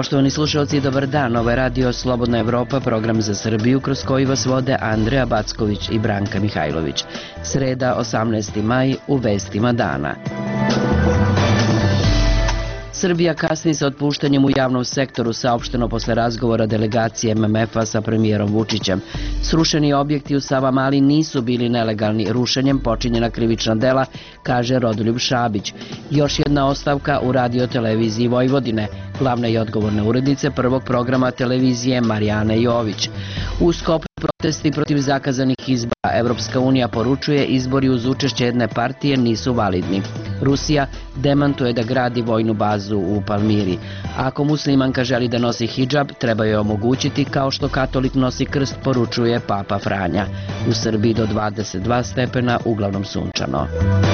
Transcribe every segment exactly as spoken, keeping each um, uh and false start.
Poštovani slušalci, dobar dan. Ovo je Radio Slobodna Evropa, program za Srbiju kroz koji vas vode Andreja Backović i Branka Mihajlović. Sreda, osamnaesti maj, u vestima dana. Srbija kasni sa otpuštanjem u javnom sektoru, saopšteno posle razgovora delegacije M M F-a sa premijerom Vučićem. Srušeni objekti u Savamali nisu bili nelegalni. Rušenjem počinjena krivična dela, kaže Rodoljub Šabić. Još jedna ostavka u radio-televiziji Vojvodine. Glavna i odgovorna urednice prvog programa televizije Marijana Jović. U Skoplju protesti protiv zakazanih izbora. Evropska unija poručuje izbori uz učešće jedne partije nisu validni. Rusija demantuje da gradi vojnu bazu u Palmiri. Ako muslimanka želi da nosi hidžab, treba joj omogućiti kao što katolik nosi krst, poručuje Papa Franja. U Srbiji do dvadeset dva stepena, uglavnom sunčano.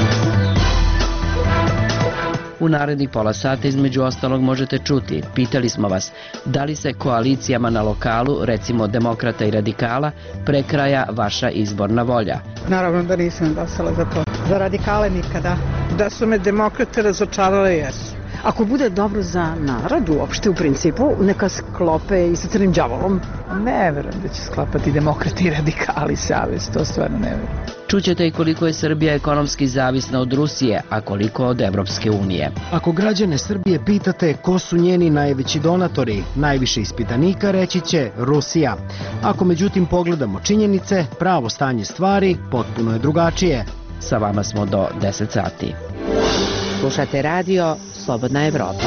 U narednih pola sata između ostalog možete čuti. Pitali smo vas da li se koalicijama na lokalu, recimo demokrata i radikala, prekraja vaša izborna volja. Naravno da nisam glasala za to. Za radikale nikada. Da su me demokrate razočarale, jesu. Ako bude dobro za narod uopšte u principu, neka sklope i sa crnim đavolom. Ne verujem da će sklapati demokrati i radikali savez, to stvarno ne verujem. Čućete i koliko je Srbija ekonomski zavisna od Rusije, a koliko od Evropske unije. Ako građane Srbije pitate ko su njeni najveći donatori, najviše ispitanika reći će Rusija. Ako međutim pogledamo činjenice, pravo stanje stvari potpuno je drugačije. Sa vama smo do deset sati. Slušate radio Slobodna Evropa.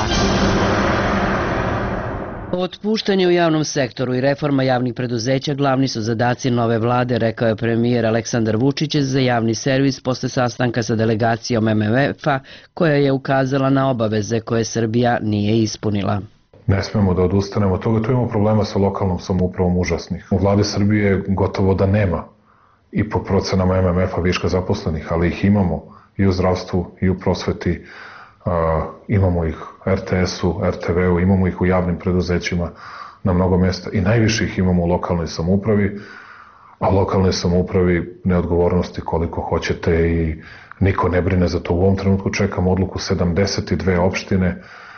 Otpuštanje u javnom sektoru i reforma javnih preduzeća glavni su zadaci nove vlade, rekao je premijer Aleksandar Vučić za javni servis posle sastanka sa delegacijom M M F-a koja je ukazala na obaveze koje Srbija nije ispunila. Ne smemo da odustanemo od toga, tu imamo problema sa lokalnom samoupravom užasnih. U vlade Srbije gotovo da nema i po procenama M M F-a viška zaposlenih, ali ih imamo i u zdravstvu i u prosveti. Uh, imamo ih R T S-u, R T V-u, imamo ih u javnim preduzećima na mnogo mjesta i najviše ih imamo u lokalnoj samoupravi, a u lokalnoj samoupravi neodgovornosti koliko hoćete i niko ne brine za to. U ovom trenutku čekamo odluku sedamdeset dve opštine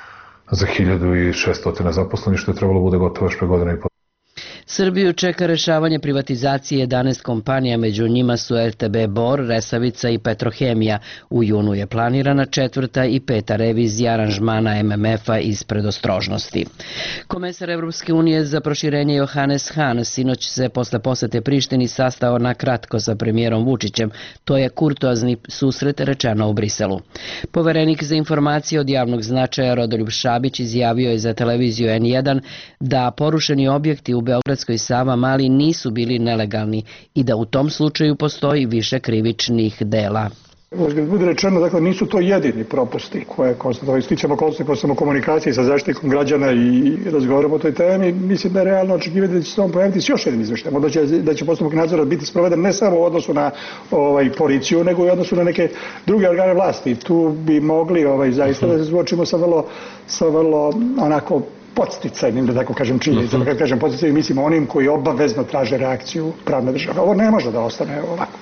za hiljadu šessto zaposlenih, što je trebalo bude gotovo još pre godina i po. Srbiju čeka rešavanje privatizacije jedanaest kompanija, među njima su R T B Bor, Resavica i Petrohemija. U junu je planirana četvrta i peta revizija aranžmana M M F-a iz predostrožnosti. Komesar Evropske unije za proširenje Johannes Hahn sinoć se posle posete Prištini sastao na kratko sa premijerom Vučićem. To je kurtoazni susret, rečeno u Briselu. Poverenik za informacije od javnog značaja Rodoljub Šabić izjavio je za televiziju N jedan da porušeni objekti u Beogradskoj Savamali nisu bili nelegalni i da u tom slučaju postoji više krivičnih dela. Uzgled bude rečeno, dakle, nisu to jedini propusti koje konstatovali. Stičemo okolnosti posle smo komunikacije sa zaštitnikom građana i razgovaramo o toj temi. Mislim da je realno očekivati da će se on pojaviti s još jednim izveštajem. Da će, da će postupak nadzora biti sproveden ne samo u odnosu na ovaj, policiju, nego i u odnosu na neke druge organe vlasti. Tu bi mogli ovaj, zaista da se suočimo sa vrlo, sa vrlo onako podsticajnim, da tako kažem, činjenicama. Kad kažem podsticajnim, mislimo onim koji obavezno traže reakciju pravne države. Ovo ne može da ostane ovako.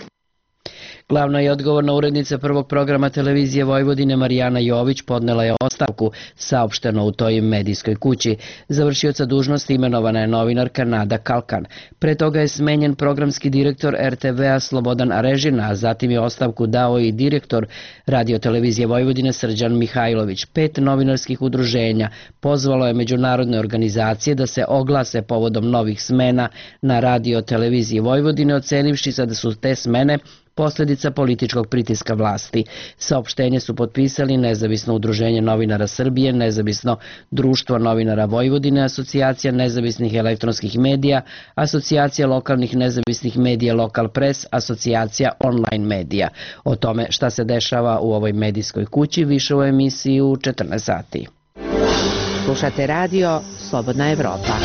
Glavna i odgovorna urednica prvog programa televizije Vojvodine Marijana Jović podnela je ostavku, saopšteno u toj medijskoj kući. Završioca dužnosti imenovana je novinarka Nada Kalkan. Pre toga je smenjen programski direktor R T V-a Slobodan Arežina, a zatim je ostavku dao i direktor radiotelevizije Vojvodine Srđan Mihajlović. Pet novinarskih udruženja pozvalo je međunarodne organizacije da se oglase povodom novih smena na radioteleviziji Vojvodine, ocenivši se da su te smene posljedica političkog pritiska vlasti. Saopštenje su potpisali Nezavisno udruženje novinara Srbije, Nezavisno društvo novinara Vojvodine, Asocijacija nezavisnih elektronskih medija, Asocijacija lokalnih nezavisnih medija Lokal Pres, Asocijacija online medija. O tome šta se dešava u ovoj medijskoj kući više u emisiji u četrnaest sati. Slušate radio Slobodna Evropa.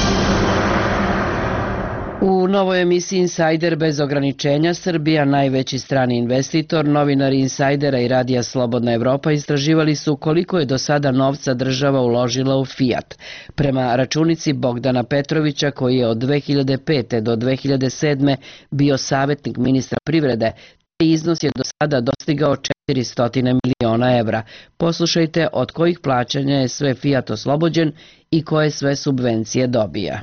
U novoj emisiji Insider bez ograničenja, Srbija, najveći strani investitor, novinari Insidera i radija Slobodna Evropa istraživali su koliko je do sada novca država uložila u Fiat. Prema računici Bogdana Petrovića, koji je od dve hiljade pete do dve hiljade sedme bio savjetnik ministra privrede, iznos je do sada dostigao četiristo miliona evra. Poslušajte od kojih plaćanja je sve Fiat oslobođen i koje sve subvencije dobija.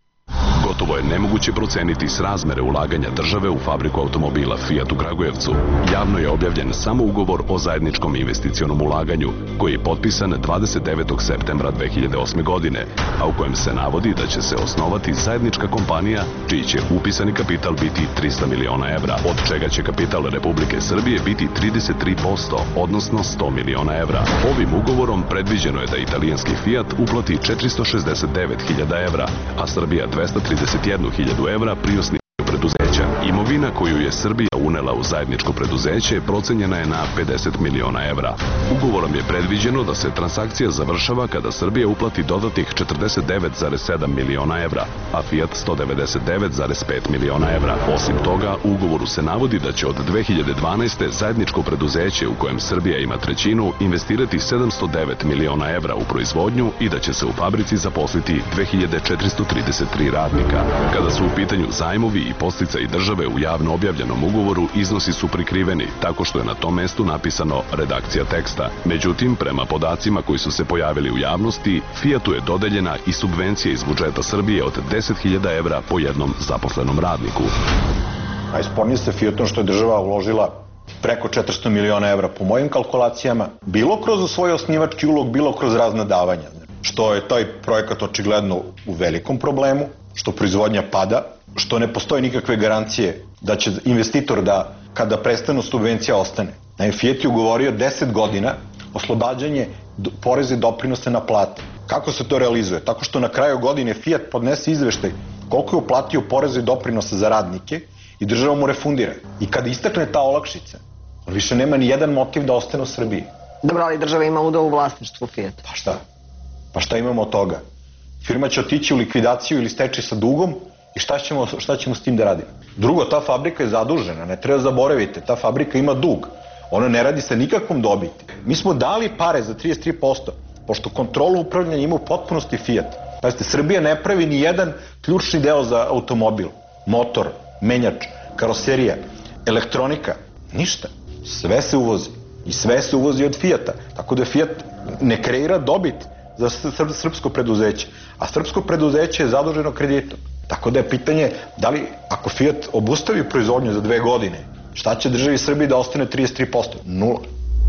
Gotovo je nemoguće proceniti srazmere ulaganja države u fabriku automobila Fiat u Kragujevcu. Javno je objavljen samo ugovor o zajedničkom investicionom ulaganju, koji je potpisan dvadeset devetog septembra dve hiljade osme. godine, a u kojem se navodi da će se osnovati zajednička kompanija čiji će upisani kapital biti trista miliona evra, od čega će kapital Republike Srbije biti trideset tri posto, odnosno sto miliona evra. Ovim ugovorom predviđeno je da italijanski Fiat uplati četiristo šezdeset devet hiljada evra, a Srbija dvesta trideset jednu hiljadu evra pri osnivanju preduzeća. Imovina koju je Srbija unela u zajedničko preduzeće procenjena je na pedeset miliona evra. Ugovorom je predviđeno da se transakcija završava kada Srbija uplati dodatnih četrdeset devet zarez sedam miliona evra, a Fiat sto devedeset devet zarez pet miliona evra. Osim toga, u ugovoru se navodi da će od dve hiljade dvanaeste. zajedničko preduzeće u kojem Srbija ima trećinu investirati sedamsto devet miliona evra u proizvodnju i da će se u fabrici zaposliti dve hiljade četiristo trideset tri radnika. Kada su u pitanju zajmovi i podsticaji države u javno objavljenom ugovoru, iznosi su prikriveni, tako što je na tom mestu napisano redakcija teksta. Međutim, prema podacima koji su se pojavili u javnosti, Fiatu je dodeljena i subvencija iz budžeta Srbije od deset hiljada evra po jednom zaposlenom radniku. Najspornije se Fiatom što je država uložila preko četiristo miliona evra po mojim kalkulacijama, bilo kroz svoj osnivački ulog, bilo kroz razna davanja. Što je taj projekat očigledno u velikom problemu, što proizvodnja pada, što ne postoje nikakve garancije da će investitor da kada prestanu subvencija ostane. Naime, Fiat je ugovorio deset godina oslobađanje poreza i doprinose na plate. Kako se to realizuje? Tako što na kraju godine Fiat podnese izveštaj koliko je uplatio poreza i doprinosa za radnike i država mu refundira. I kada istakne ta olakšica, on više nema ni jedan motiv da ostane u Srbiji. Dobro, ali država ima udeo u vlasništvu Fiat. Pa šta? Pa šta imamo od toga? Firma će otići u likvidaciju ili stečaj sa dugom i šta ćemo, šta ćemo s tim da radimo? Drugo, ta fabrika je zadužena, ne treba zaboraviti, ta fabrika ima dug. Ona ne radi sa nikakvom dobiti. Mi smo dali pare za trideset tri posto, pošto kontrolu upravljanja ima u potpunosti Fiat. Pazite, Srbija ne pravi ni jedan ključni deo za automobil. Motor, menjač, karoserija, elektronika, ništa. Sve se uvozi. I sve se uvozi od Fiata. Tako da Fiat ne kreira dobit za srpsko preduzeće. A srpsko preduzeće je zaduženo kreditom. Tako da je pitanje da li, ako Fiat obustavi proizvodnju za dve godine, šta će državi Srbiji da ostane trideset tri posto? Nula.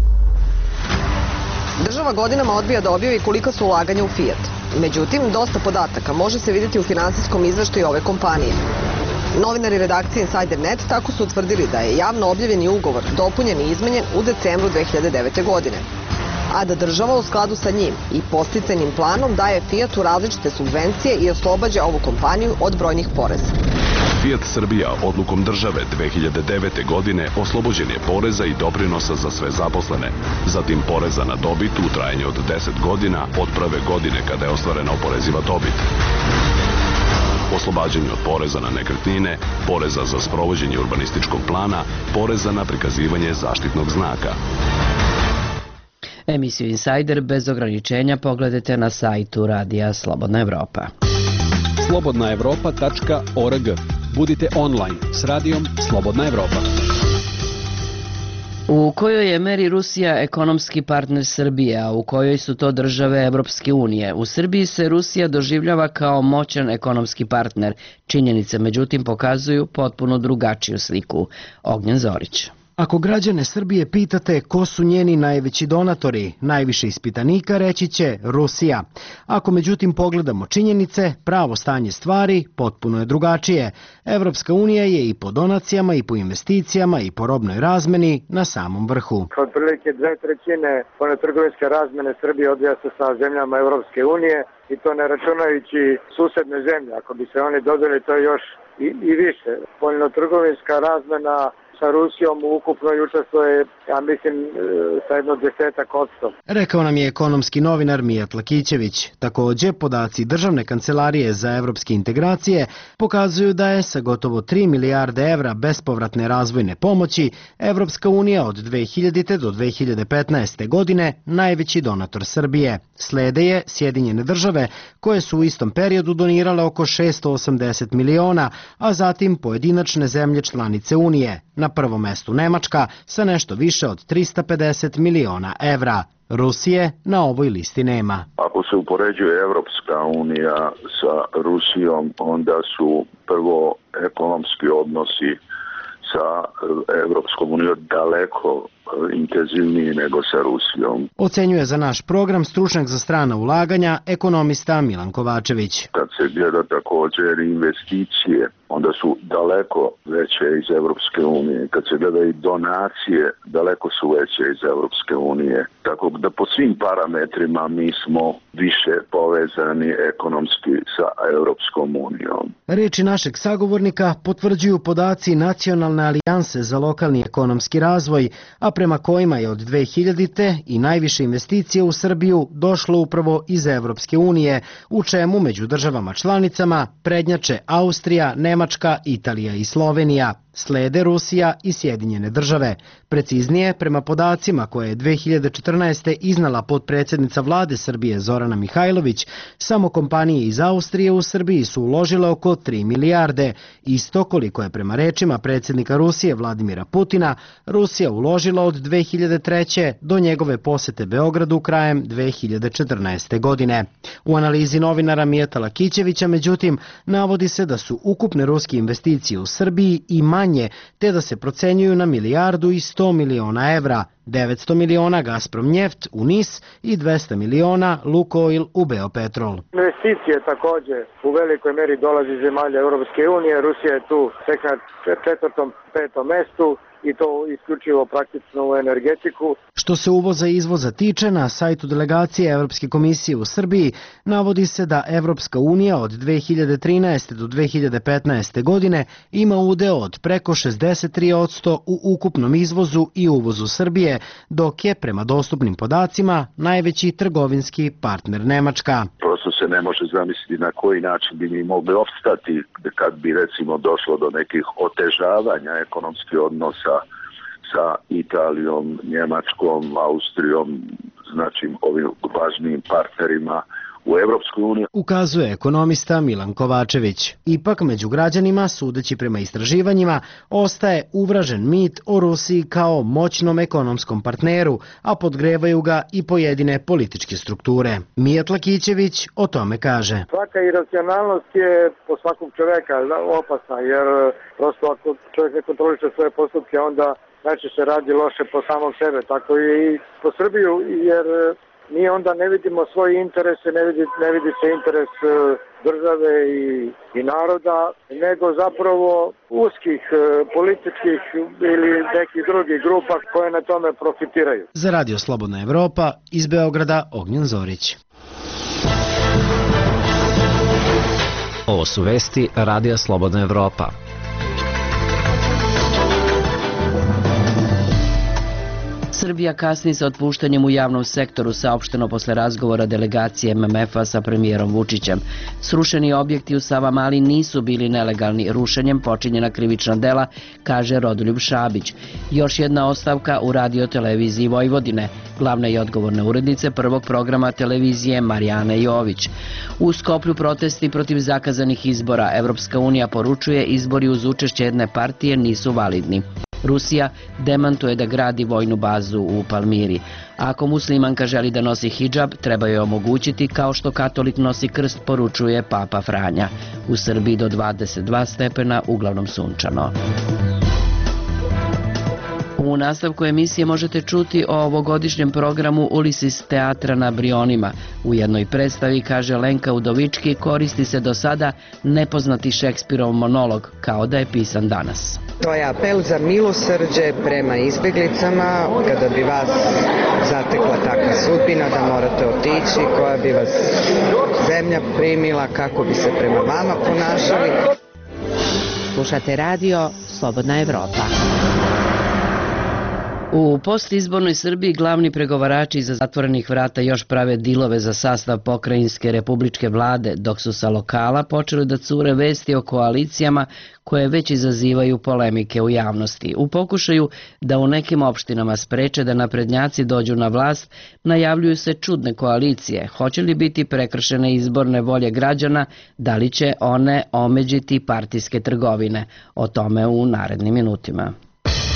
Država godinama odbija da objavi kolika su ulaganja u Fiat. Međutim, dosta podataka može se vidjeti u finansijskom izveštaju ove kompanije. Novinari redakcije Insider punkt net tako su utvrdili da je javno objavljeni ugovor dopunjen i izmenjen u decembru dve hiljade devete. godine, a da država u skladu sa njim i podsticajnim planom daje Fiatu različite subvencije i oslobađa ovu kompaniju od brojnih poreza. Fiat Srbija odlukom države dve hiljade devete. godine oslobođen je poreza i doprinosa za sve zaposlene, zatim poreza na dobit u trajanju od deset godina od prve godine kada je ostvarena oporeziva dobit, oslobađanje od poreza na nekretnine, poreza za sprovođenje urbanističkog plana, poreza na prikazivanje zaštitnog znaka. Emisiju Insider bez ograničenja pogledajte na sajtu Radija Slobodna Evropa. slobodna evropa tačka org. Budite online s radijom Slobodna Evropa. U kojoj je meri Rusija ekonomski partner Srbije, a u kojoj su to države Evropske unije? U Srbiji se Rusija doživljava kao moćan ekonomski partner. Činjenice, međutim, pokazuju potpuno drugačiju sliku. Ognjen Zorić. Ako građane Srbije pitate ko su njeni najveći donatori, najviše ispitanika reći će Rusija. Ako međutim pogledamo činjenice, pravo stanje stvari potpuno je drugačije. Evropska unija je i po donacijama i po investicijama i po robnoj razmeni na samom vrhu. Otprilike dve trećine spoljnotrgovinske razmene Srbije odvija se sa zemljama Evropske unije i to ne računajući susedne zemlje. Ako bi se oni dodali, to je još i, i više. Spoljnotrgovinska razmena sa Rusijom ukupno učestvuje, ja mislim, sa jedno desetak odsto. Rekao nam je ekonomski novinar Mijat Lakićević. Takođe, podaci Državne kancelarije za evropske integracije pokazuju da je sa gotovo tri milijarde evra bespovratne razvojne pomoći Evropska unija od dve hiljadite. do dve hiljade petnaeste. godine najveći donator Srbije. Slede je Sjedinjene države, koje su u istom periodu donirale oko šesto osamdeset miliona, a zatim pojedinačne zemlje članice Unije. Na na prvom mestu Nemačka sa nešto više od trista pedeset miliona evra. Rusije na ovoj listi nema. Ako se upoređuje Evropska unija sa Rusijom, onda su prvo ekonomski odnosi sa Evropskom unijom daleko intenzivniji nego sa Rusijom. Ocenjuje za naš program stručnjak za strana ulaganja, ekonomista Milan Kovačević. Kad se gleda također investicije, onda su daleko veće iz Evropske unije. Kad se gleda i donacije, daleko su veće iz Evropske unije. Tako da po svim parametrima mi smo više povezani ekonomski sa Evropskom unijom. Reči našeg sagovornika potvrđuju podaci Nacionalne alijanse za lokalni ekonomski razvoj, a prema kojima je od dve hiljadite i najviše investicije u Srbiju došlo upravo iz Evropske unije, u čemu među državama članicama prednjače Austrija, Nemačka, Italija i Slovenija. Slede Rusija i Sjedinjene države. Preciznije, prema podacima koje je dve hiljade četrnaeste. iznala potpredsjednica vlade Srbije Zorana Mihajlović, samo kompanije iz Austrije u Srbiji su uložile oko tri milijarde. Isto koliko je prema rečima predsjednika Rusije Vladimira Putina Rusija uložila od dve hiljade treće. do njegove posete Beogradu krajem dve hiljade četrnaeste. godine. U analizi novinara Mijeta Lakićevića, međutim, navodi se da su ukupne ruske investicije u Srbiji i manje, te da se procenjuju na milijardu i sto miliona evra, devetsto miliona Gazprom Njeft u NIS i dvesta miliona Lukoil u Beopetrol. Investicije također u velikoj meri dolazi iz zemalja Europske unije. Rusija je tu tek na četvrtom, petom mestu i to isključivo praktično u energetiku. Što se uvoza i izvoza tiče, na sajtu delegacije Evropske komisije u Srbiji navodi se da Evropska unija od dve hiljade trinaeste. do dve hiljade petnaeste. godine ima udeo od preko šezdeset tri posto u ukupnom izvozu i uvozu Srbije, dok je prema dostupnim podacima najveći trgovinski partner Nemačka. Prosto se ne može zamisliti na koji način bi mi mogli opstati kad bi recimo došlo do nekih otežavanja ekonomskih odnosa sa Italijom, Njemačkom, Austrijom, znači ovim važnijim partnerima u Evropskoj uniji. Ukazuje ekonomista Milan Kovačević. Ipak među građanima, sudeći prema istraživanjima, ostaje uvražen mit o Rusiji kao moćnom ekonomskom partneru, a podgrevaju ga i pojedine političke strukture. Mijat Lakićević o tome kaže. Svaka iracionalnost je po svakog čoveka opasna, jer prosto ako čovjek ne kontroliše svoje postupke, onda najčešće radi loše po samom sebe, tako i po Srbiju, jer mi onda ne vidimo svoje interese, ne vidi, ne vidi se interes države i, i naroda, nego zapravo uskih političkih ili nekih drugih grupa koje na tome profitiraju. Za Radio Slobodna Evropa iz Beograda Ognjen Zorić. Ovo su vesti Radija Slobodna Evropa. Srbija kasni sa otpuštanjem u javnom sektoru, saopšteno posle razgovora delegacije M M F-a sa premijerom Vučićem. Srušeni objekti u Savamali nisu bili nelegalni, rušenjem počinjena krivična dela, kaže Rodoljub Šabić. Još jedna ostavka u radio-televiziji Vojvodine, glavne i odgovorne urednice prvog programa televizije Marijane Jović. U Skoplju protesti protiv zakazanih izbora. Evropska unija poručuje izbori uz učešće jedne partije nisu validni. Rusija demantuje da gradi vojnu bazu u Palmiri. Ako muslimanka želi da nosi hidžab, treba joj omogućiti kao što katolik nosi krst, poručuje Papa Franja. U Srbiji do dvadeset dva stepena, uglavnom sunčano. U nastavku emisije možete čuti o ovogodišnjem programu Ulises teatra na Brionima. U jednoj predstavi, kaže Lenka Udovički, koristi se do sada nepoznati Šekspirov monolog, kao da je pisan danas. To je apel za milosrđe prema izbjeglicama, kada bi vas zatekla takva sudbina da morate otići, koja bi vas zemlja primila, kako bi se prema vama ponašali. Slušate radio Slobodna Evropa. U postizbornoj Srbiji glavni pregovarači iza zatvorenih vrata još prave dilove za sastav pokrajinske republičke vlade, dok su sa lokala počeli da cure vesti o koalicijama koje već izazivaju polemike u javnosti. U pokušaju da u nekim opštinama spreče da naprednjaci dođu na vlast, najavljuju se čudne koalicije. Hoće li biti prekršene izborne volje građana, da li će one omeđiti partijske trgovine? O tome u narednim minutima.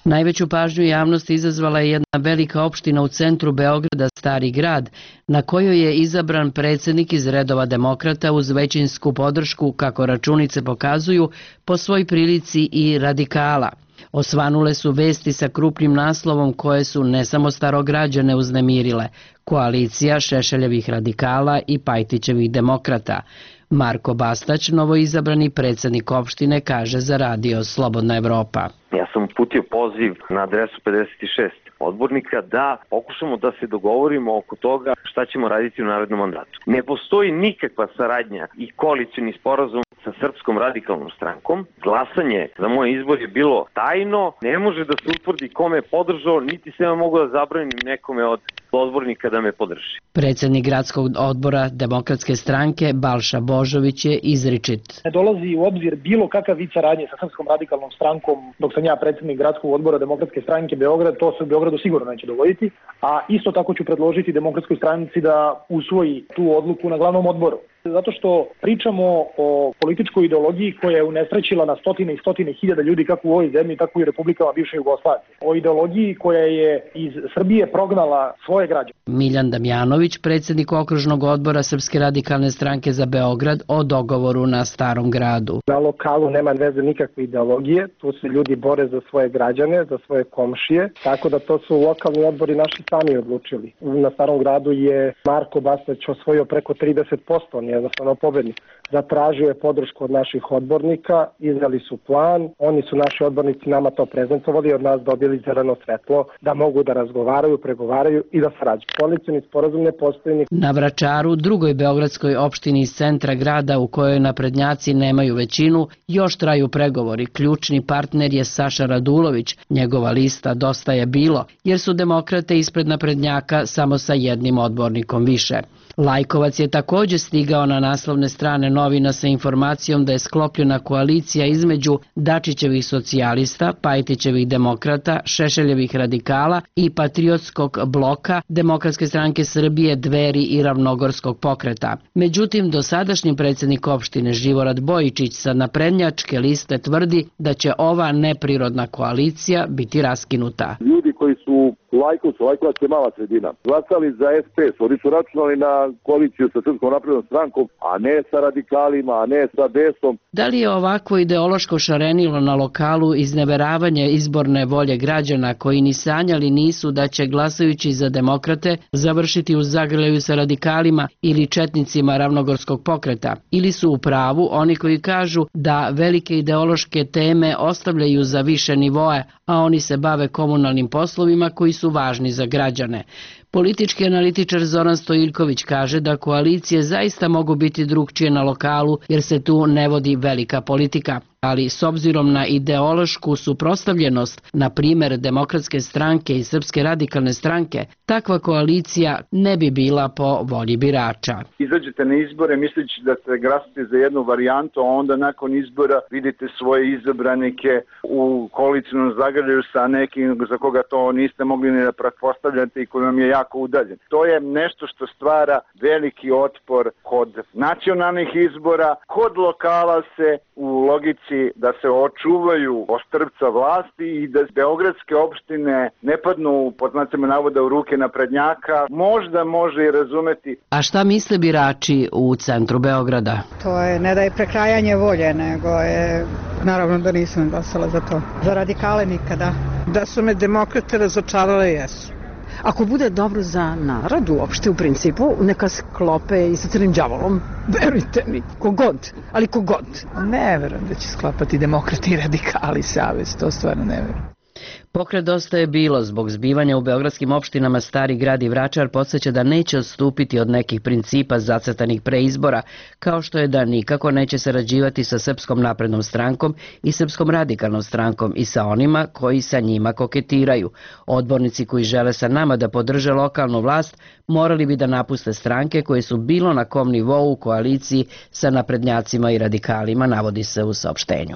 Najveću pažnju javnosti izazvala je jedna velika opština u centru Beograda, Stari grad, na kojoj je izabran predsjednik iz redova demokrata uz većinsku podršku, kako računice pokazuju, po svoj prilici i radikala. Osvanule su vesti sa krupnim naslovom koje su ne samo starograđane uznemirile, koalicija Šešeljevih radikala i Pajtićevih demokrata. Marko Bastać, novoizabrani predsjednik opštine, kaže za radio Slobodna Evropa. Ja sam uputio poziv na adresu pedeset šest odbornika da pokušamo da se dogovorimo oko toga šta ćemo raditi u narednom mandatu. Ne postoji nikakva saradnja i koalicioni sporazum sa Srpskom radikalnom strankom. Glasanje za moj izbor je bilo tajno, ne može da se utvrdi kome je podržao, niti se ja mogu da zabranim nekome od odbornika da me podrži. Predsjednik gradskog odbora Demokratske stranke Balša Božović je izričit. Ne dolazi u obzir bilo kakav vid saradnje sa Srpskom radikalnom strankom dok sam ja predsjednik gradskog odbora Demokratske stranke Beograd, to se u Beogradu sigurno neće dogoditi, a isto tako ću predložiti Demokratskoj stranci da usvoji tu odluku na glavnom odboru. Zato što pričamo o političkoj ideologiji koja je unesrećila na stotine i stotine hiljada ljudi kako u ovoj zemlji, tako i u republikama bivše Jugoslavije. O ideologiji koja je iz Srbije prognala svoje građane. Miljan Damjanović, predsjednik okružnog odbora Srpske radikalne stranke za Beograd, o dogovoru na Starom gradu. Na lokalu nema veze nikakve ideologije, tu se ljudi bore za svoje građane, za svoje komšije, tako da to su lokalni odbori naši sami odlučili. Na Starom gradu je Marko Bastać osvojio preko trideset posto, on je jednostavno pobednik. Zatražio je podršku od naših odbornika, izdali su plan, oni su naši odbornici nama to prezentovali i od nas dobili zeleno svetlo da mogu da razgovaraju, pregovaraju i da sarađuju. Koalicioni sporazum ne postoji. Na Vračaru, drugoj beogradskoj opštini iz centra grada u kojoj naprednjaci nemaju većinu, još traju pregovori. Ključni partner je Saša Radulović. Njegova lista Dosta je bilo, jer su demokrate ispred naprednjaka samo sa jednim odbornikom više. Lajkovac je također stigao na naslovne strane novina sa informacijom da je sklopljena koalicija između Dačićevih socijalista, Pajtićevih demokrata, Šešeljevih radikala i Patriotskog bloka, Demokratske stranke Srbije, Dveri i Ravnogorskog pokreta. Međutim, dosadašnji predsjednik opštine Živorad Bojičić sa naprednjačke liste tvrdi da će ova neprirodna koalicija biti raskinuta. Ljudi koji su Lajkovac, Lajkovac je mala sredina, glasali za S P S, oni su računali na koaliciju sa Srpskom naprednom strankom, a ne sa radikalima, a ne sa desom. Da li je ovako ideološko šarenilo na lokalu izneveravanje izborne volje građana koji ni sanjali nisu da će glasajući za demokrate završiti u zagrljaju sa radikalima ili četnicima Ravnogorskog pokreta? Ili su u pravu oni koji kažu da velike ideološke teme ostavljaju za više nivoe, a oni se bave komunalnim poslovima koji su važni za građane? Politički analitičar Zoran Stojiljković kaže da koalicije zaista mogu biti drugčije na lokalu jer se tu ne vodi velika politika. Ali s obzirom na ideološku suprotstavljenost, na primjer Demokratske stranke i Srpske radikalne stranke, takva koalicija ne bi bila po volji birača. Izađete na izbore misleći da se glasate za jednu varijantu, a onda nakon izbora vidite svoje izabranike u koalicijnom zagrljaju sa nekim za koga to niste mogli ni da pretpostavljate i koji vam je jako udaljen. To je nešto što stvara veliki otpor kod nacionalnih izbora, kod lokala se u logici da se očuvaju ostrvca vlasti i da beogradske opštine ne padnu pod znacima navoda u ruke naprednjaka, možda može i razumeti. A šta misle birači u centru Beograda? To je ne da je prekrajanje volje, nego je, naravno da nisam glasala za to. Za radikale nikada. Da su me demokrate razočarale, jesu. Ako bude dobro za narod uopšte u principu, neka sklope i sa crnim đavolom. Verujte mi, kogod, ali kogod. Ne verujem da će sklapati demokrati i radikali savez, to stvarno ne verujem. Pokret Dosta je bilo zbog zbivanja u beogradskim opštinama Stari grad i Vračar podsjeća da neće odstupiti od nekih principa zacrtanih pre izbora, kao što je da nikako neće sarađivati sa Srpskom naprednom strankom i Srpskom radikalnom strankom i sa onima koji sa njima koketiraju. Odbornici koji žele sa nama da podrže lokalnu vlast morali bi da napuste stranke koje su bilo na kom nivou u koaliciji sa naprednjacima i radikalima, navodi se u saopštenju.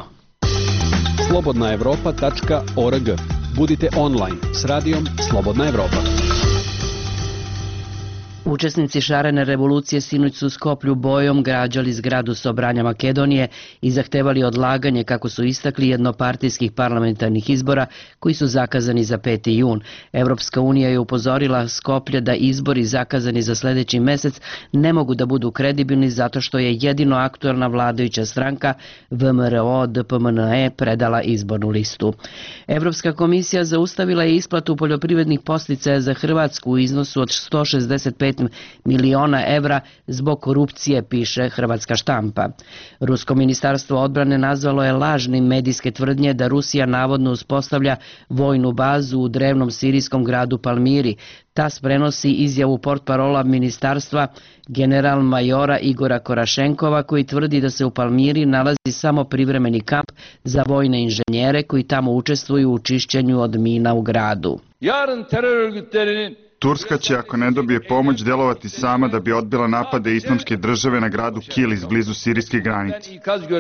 slobodna evropa tačka org. Budite online s radijom Slobodna Evropa. Učesnici šarene revolucije sinoć su u Skoplju bojom građali zgradu Sobranja Makedonije i zahtevali odlaganje, kako su istakli, jednopartijskih parlamentarnih izbora koji su zakazani za peti jun. Evropska unija je upozorila Skoplje da izbori zakazani za sledeći mesec ne mogu da budu kredibilni zato što je jedino aktuelna vladajuća stranka V M R O D P M N E predala izbornu listu. Evropska komisija zaustavila je isplatu poljoprivrednih podsticaja za Hrvatsku u iznosu od sto šezdeset pet miliona evra zbog korupcije, piše hrvatska štampa. Rusko ministarstvo odbrane nazvalo je lažnim medijske tvrdnje da Rusija navodno uspostavlja vojnu bazu u drevnom sirijskom gradu Palmiri. TAS prenosi izjavu portparola ministarstva general majora Igora Korašenkova, koji tvrdi da se u Palmiri nalazi samo privremeni kamp za vojne inženjere koji tamo učestvuju u čišćenju od mina u gradu. Yarın terör örgütlerinin Turska će, ako ne dobije pomoć, delovati sama da bi odbila napade islamske države na gradu Kilis blizu sirijske granice.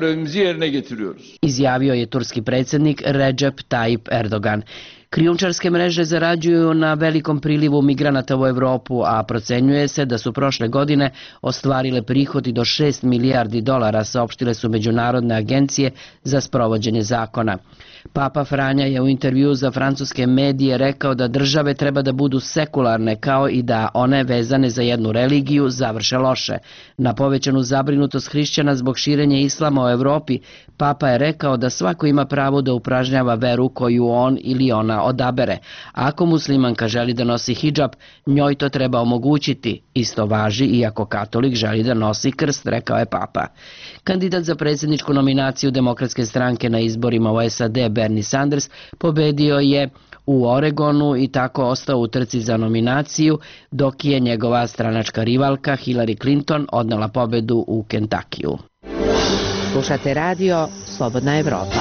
Izjavio je turski predsjednik Recep Tayyip Erdogan. Krijumčarske mreže zarađuju na velikom prilivu migranata u Evropu, a procenjuje se da su prošle godine ostvarile prihodi do šest milijardi dolara, saopštile su međunarodne agencije za sprovođenje zakona. Papa Franja je u intervjuu za francuske medije rekao da države treba da budu sekularne, kao i da one vezane za jednu religiju završe loše. Na povećanu zabrinutost hrišćana zbog širenja islama u Evropi, Papa je rekao da svako ima pravo da upražnjava veru koju on ili ona odabere. Ako muslimanka želi da nosi hidžab, njoj to treba omogućiti. Isto važi i ako katolik želi da nosi krst, rekao je Papa. Kandidat za predsjedničku nominaciju Demokratske stranke na izborima u S A D Bernie Sanders pobedio je u Oregonu i tako ostao u trci za nominaciju, dok je njegova stranačka rivalka Hillary Clinton odnela pobedu u Kentakiju. Slušate radio Slobodna Evropa.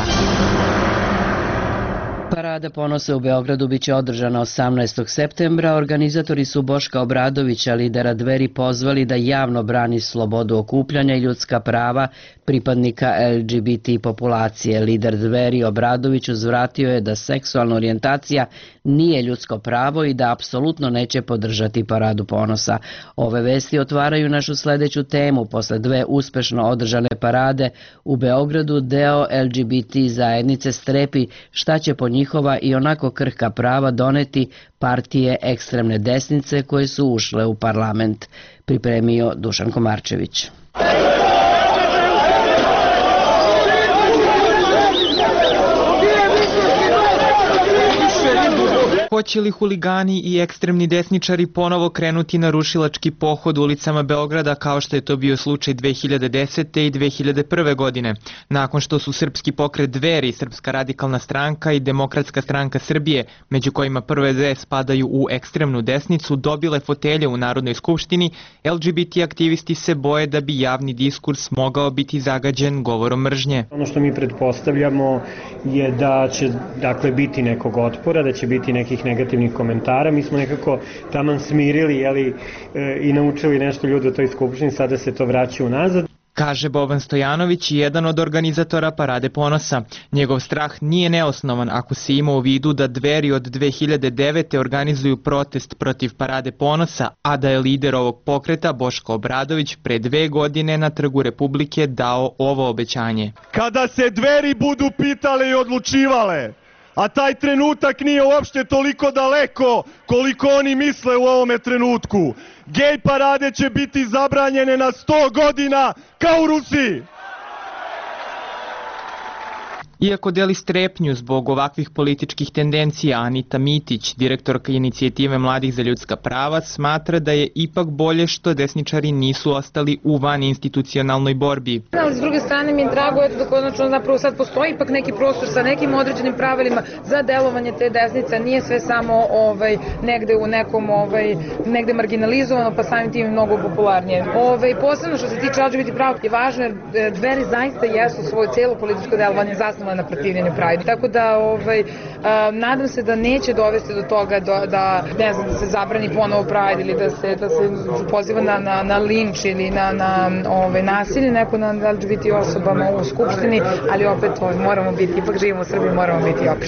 Parada ponosa u Beogradu biće održana osamnaestog septembra. Organizatori su Boška Obradovića, lidera Dveri, pozvali da javno brani slobodu okupljanja i ljudska prava pripadnika L G B T populacije. Lider Dveri Obradović uzvratio je da seksualna orijentacija nije ljudsko pravo i da apsolutno neće podržati Paradu ponosa. Ove vesti otvaraju našu sledeću temu. Posle dve uspešno održane parade u Beogradu, deo L G B T zajednice strepi šta će po njihova i onako krhka prava doneti partije ekstremne desnice koje su ušle u parlament, pripremio Dušan Komarčević. Hoće li huligani i ekstremni desničari ponovo krenuti na rušilački pohod ulicama Beograda kao što je to bio slučaj dve hiljade desete i dve hiljade prve godine, nakon što su Srpski pokret Dveri, Srpska radikalna stranka i Demokratska stranka Srbije, među kojima prve dve spadaju u ekstremnu desnicu, dobile fotelje u Narodnoj skupštini, L G B T aktivisti se boje da bi javni diskurs mogao biti zagađen govorom mržnje. Ono što mi pretpostavljamo je da će dakle biti nekog otpora, da će biti nekih negativnih komentara. Mi smo nekako taman smirili jeli, e, i naučili nešto ljudi u toj skupštini, sada se to vraća unazad. Kaže Boban Stojanović, jedan od organizatora Parade ponosa. Njegov strah nije neosnovan ako se ima u vidu da Dveri od dve hiljade devete organizuju protest protiv Parade ponosa, a da je lider ovog pokreta Boško Obradović pre dve godine na Trgu Republike dao ovo obećanje. Kada se Dveri budu pitale i odlučivale, a taj trenutak nije uopšte toliko daleko koliko oni misle u ovome trenutku. Gej parade će biti zabranjene na sto godina kao u Rusiji. Iako deli strepnju zbog ovakvih političkih tendencija, Anita Mitić, direktorka inicijative Mladih za ljudska prava, smatra da je ipak bolje što desničari nisu ostali u van institucionalnoj borbi. Ali s druge strane mi je drago eto, da konačno zapravo sad postoji ipak neki prostor sa nekim određenim pravilima za delovanje te desnice. Nije sve samo ovaj, negde u nekom ovaj, negde marginalizovano, pa samim tim mnogo popularnije. Ovaj, posebno što se tiče L G B T prava je važno jer Dveri zaista jesu svoje cijelo političko delovanje zasnovano na protivljenju Pride. Tako da ovaj, a, nadam se da neće dovesti do toga da, da, ne znam, da se zabrani ponovo Pride ili da se, da se poziva na, na, na linč ili na, na ovaj, nasilje neko na L G B T osobama u Skupštini, ali opet ovaj, moramo biti, ipak živimo u Srbiji, moramo biti oprezni.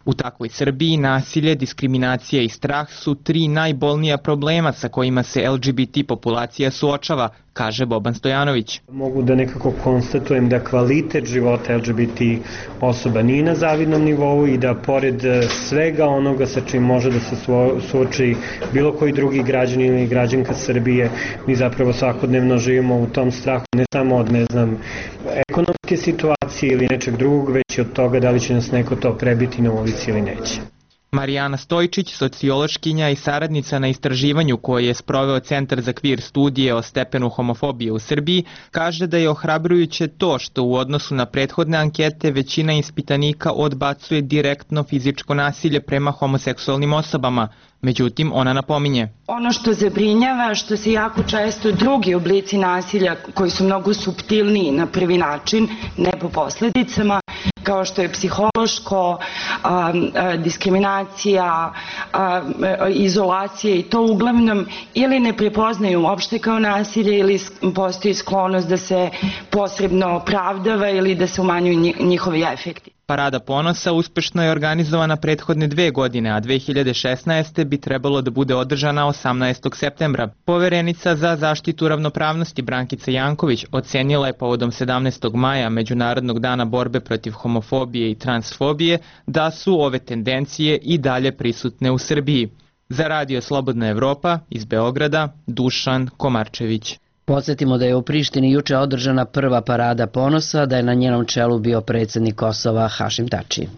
U takvoj Srbiji nasilje, diskriminacija i strah su tri najbolnija problema sa kojima se L G B T populacija suočava, kaže Boban Stojanović. Mogu da nekako konstatujem da kvalitet života L G B T osoba nije na zavidnom nivou i da pored svega onoga sa čim može da se suoči bilo koji drugi građanin ili građanka Srbije, mi zapravo svakodnevno živimo u tom strahu ne samo od, ne znam, ekonomske situacije ili nečeg drugog, već i od toga da li će nas neko to prebiti na ulici ili neće. Marijana Stojčić, sociološkinja i saradnica na istraživanju koje je sproveo Centar za kvir studije o stepenu homofobije u Srbiji, kaže da je ohrabrujuće to što u odnosu na prethodne ankete većina ispitanika odbacuje direktno fizičko nasilje prema homoseksualnim osobama. Međutim, ona napominje. Ono što zabrinjava, što se jako često drugi oblici nasilja koji su mnogo suptilniji na prvi način, ne po posledicama, kao što je psihološko, a, a, diskriminacija, a, a, izolacija i to uglavnom ili ne prepoznaju uopšte kao nasilje ili postoji sklonost da se posebno opravdava ili da se umanjuju njihovi efekti. Parada ponosa uspešno je organizovana prethodne dve godine, a dve hiljade šesnaeste. bi trebalo da bude održana osamnaestog septembra. Poverenica za zaštitu ravnopravnosti Brankica Janković ocenila je povodom sedamnaestog maja Međunarodnog dana borbe protiv homofobije i transfobije da su ove tendencije i dalje prisutne u Srbiji. Za Radio Slobodna Evropa iz Beograda, Dušan Komarčević. Podsjetimo da je u Prištini juče održana prva parada ponosa, da je na njenom čelu bio predsjednik Kosova Hašim Tači.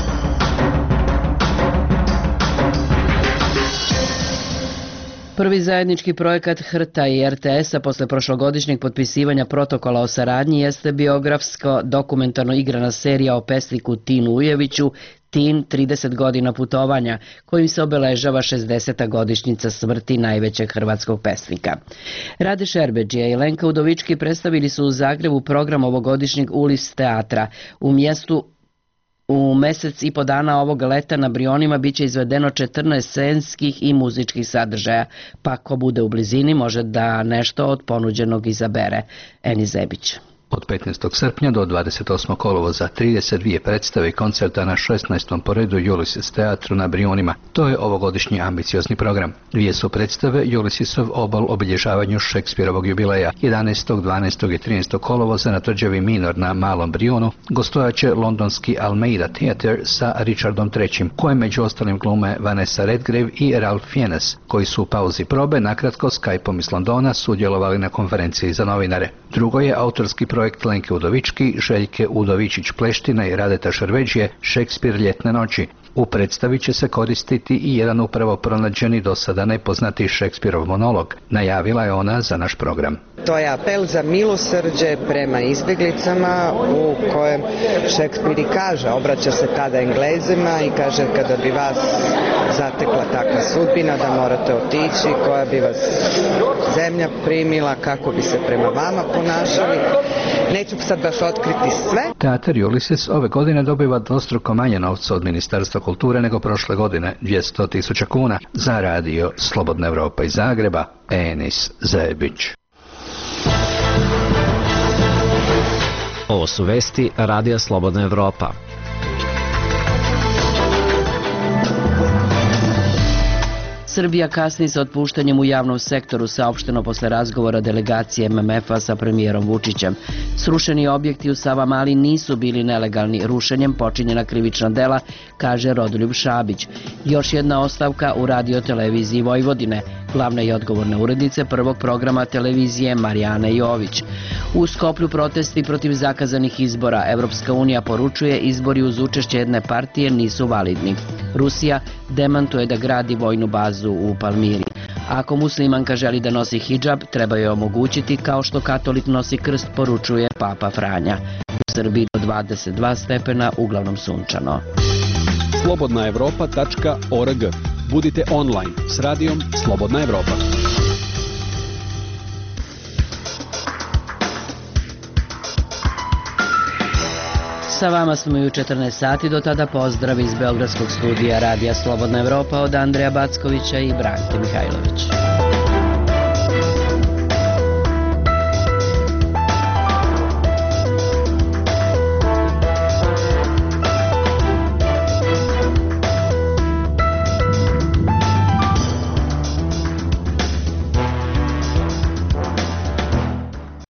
Prvi zajednički projekat H R T-a i R T S-a posle prošlogodišnjeg potpisivanja protokola o saradnji jeste biografsko dokumentarno igrana serija o pesniku Tinu Ujeviću, Tin, trideset godina putovanja, kojim se obeležava šezdeseta godišnjica smrti najvećeg hrvatskog pesnika. Rade Šerbeđija i Lenka Udovički predstavili su u Zagrebu program ovogodišnjeg Ulis teatra. U mjestu U mesec i po dana ovog leta na Brionima biće izvedeno četrnaest scenskih i muzičkih sadržaja, pa ko bude u blizini može da nešto od ponuđenog izabere. Eni Zebić. Od petnaestog srpnja do dvadeset osmog kolovoza trideset dvije predstave i koncerta na šesnaestom po redu Ulysses teatru na Brionima. To je ovogodišnji ambiciozni program. Dvije su predstave Ulyssesov obol obilježavanju Šekspirovog jubileja. jedanaestog, dvanaestog i trinaestog kolovoza na tvrđavi Minor na Malom Brionu gostojaće londonski Almeida Theatre sa Richardom trećim, koje među ostalim glume Vanessa Redgrave i Ralph Fiennes, koji su u pauzi probe nakratko Skype-om iz Londona sudjelovali na konferenciji za novinare. Drugo je autorski projekt Lenke Udovički, Željke Udovičić-Pleština i Radeta Šerveđije Šekspir ljetne noći. U predstavi će se koristiti i jedan upravo pronađeni do sada nepoznati Šekspirov monolog, najavila je ona za naš program. To je apel za milosrđe prema izbjeglicama u kojem Šekspir i kaže, obraća se tada Englezima i kaže kada bi vas zatekla takva sudbina da morate otići, koja bi vas zemlja primila, kako bi se prema vama ponašali. Neću sad baš otkriti sve. Teatar Ulysses ove godine dobiva dvostruko manje novca od Ministarstva kulture nego prošle godine, dvjesto tisuća kuna. Za Radio Slobodna Evropa iz Zagreba, Enis Zebić. Ovo su vesti Radija Slobodna Evropa. Srbija kasni sa otpuštanjem u javnom sektoru, saopšteno posle razgovora delegacije M M F-a sa premijerom Vučićem. Srušeni objekti u Savamali nisu bili nelegalni. Rušenjem počinjena krivična dela, kaže Rodoljub Šabić. Još jedna ostavka u radio-televiziji Vojvodine. Glavna i odgovorna urednice prvog programa televizije Marijana Jović. U Skoplju protesti protiv zakazanih izbora. Evropska unija poručuje izbori uz učešće jedne partije nisu validni. Rusija demantuje da gradi vojnu bazu u Palmiri. Ako muslimanka želi da nosi hidžab, treba joj omogućiti kao što katolik nosi krst, poručuje Papa Franja. U Srbiji do dvadeset dva stepena, uglavnom sunčano. slobodna evropa tačka org. Budite online s radijom Slobodna Evropa. Sa vama smo i u četrnaest sati, do tada pozdrav iz Beogradskog studija Radija Slobodna Evropa od Andreja Backovića i Branke Mihajlović.